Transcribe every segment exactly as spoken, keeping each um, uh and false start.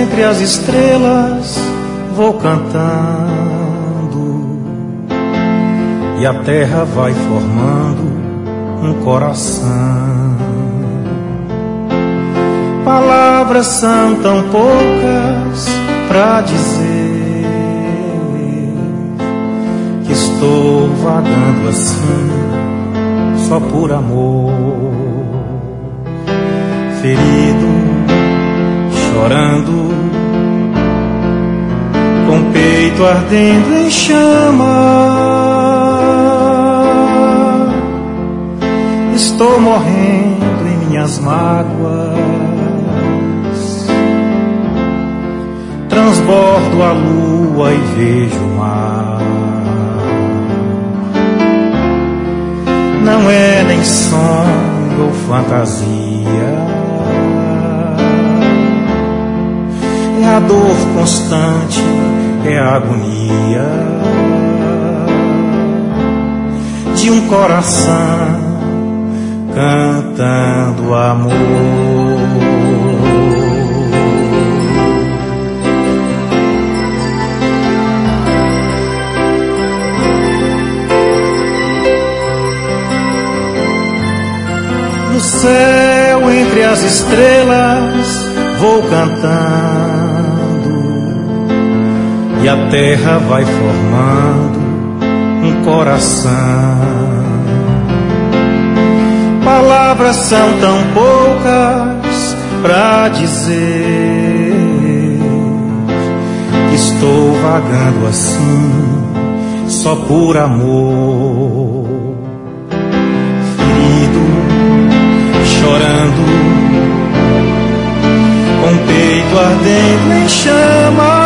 entre as estrelas vou cantando, e a terra vai formando um coração. Palavras são tão poucas pra dizer que estou vagando assim só por amor. Ferido, chorando, com o peito ardendo em chama, estou morrendo em minhas mágoas. Transbordo a lua e vejo o mar. Não é nem sonho ou fantasia, é a dor constante, é a agonia de um coração cantando amor. No céu, entre as estrelas, vou cantando, e a terra vai formando um coração. Palavras são tão poucas pra dizer que estou vagando assim só por amor. Chorando, com o peito ardendo em chama,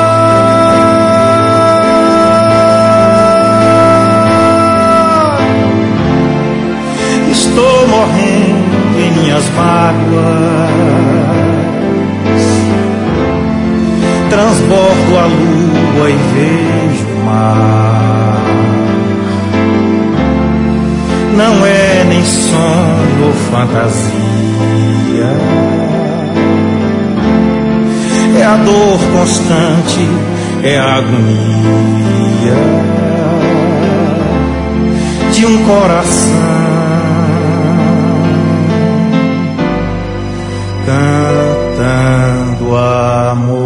estou morrendo em minhas mágoas. Transbordo a lua e vejo o mar. Não é nem sonho ou fantasia, é a dor constante, é a agonia de um coração cantando amor.